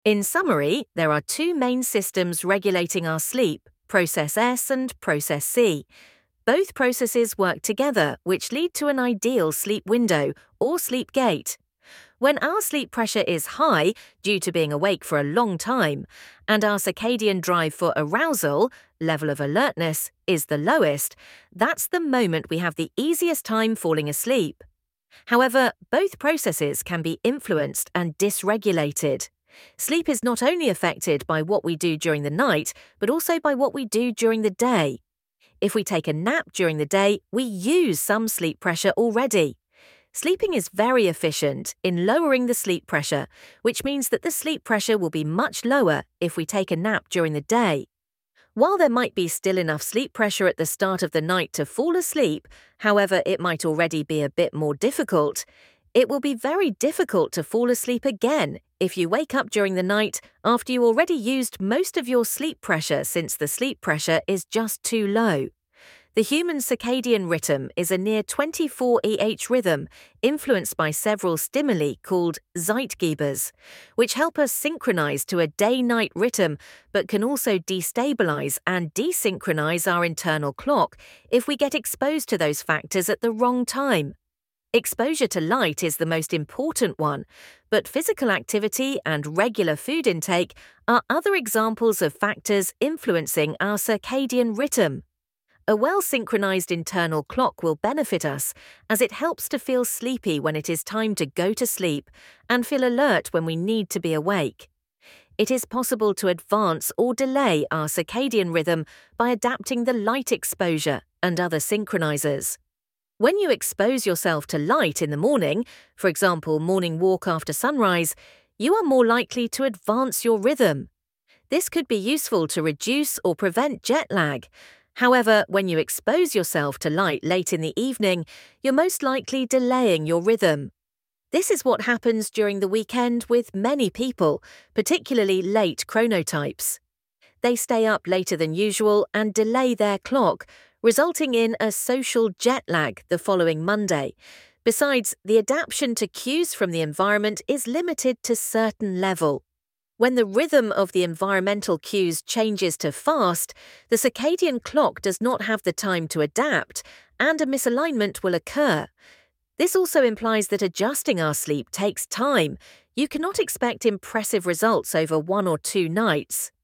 In summary, there are two main systems regulating our sleep, process S and process C. Both processes work together, which lead to an ideal sleep window or sleep gate. When our sleep pressure is high due to being awake for a long time, and our circadian drive for arousal, level of alertness, is the lowest, that's the moment we have the easiest time falling asleep. However, both processes can be influenced and dysregulated. Sleep is not only affected by what we do during the night, but also by what we do during the day. If we take a nap during the day, we use some sleep pressure already. Sleeping is very efficient in lowering the sleep pressure, which means that the sleep pressure will be much lower if we take a nap during the day. While there might be still enough sleep pressure at the start of the night to fall asleep, however, it might already be a bit more difficult. It will be very difficult to fall asleep again if you wake up during the night after you already used most of your sleep pressure, since the sleep pressure is just too low. The human circadian rhythm is a near 24 rhythm influenced by several stimuli called Zeitgebers, which help us synchronize to a day-night rhythm but can also destabilize and desynchronize our internal clock if we get exposed to those factors at the wrong time. Exposure to light is the most important one, but physical activity and regular food intake are other examples of factors influencing our circadian rhythm. A well-synchronized internal clock will benefit us as it helps to feel sleepy when it is time to go to sleep and feel alert when we need to be awake. It is possible to advance or delay our circadian rhythm by adapting the light exposure and other synchronizers. When you expose yourself to light in the morning, for example, morning walk after sunrise, you are more likely to advance your rhythm. This could be useful to reduce or prevent jet lag. However, when you expose yourself to light late in the evening, you're most likely delaying your rhythm. This is what happens during the weekend with many people, particularly late chronotypes. They stay up later than usual and delay their clock, resulting in a social jet lag the following Monday. Besides, the adaptation to cues from the environment is limited to certain level. When the rhythm of the environmental cues changes to fast, the circadian clock does not have the time to adapt, and a misalignment will occur. This also implies that adjusting our sleep takes time. You cannot expect impressive results over 1 or 2 nights.